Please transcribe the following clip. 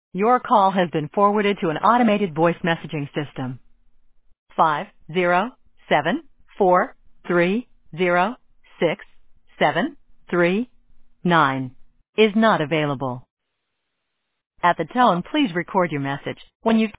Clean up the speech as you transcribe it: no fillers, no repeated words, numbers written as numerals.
Your call has been forwarded to an automated voice messaging system. 507-430-6739 is not available. At the tone, please record your message. When you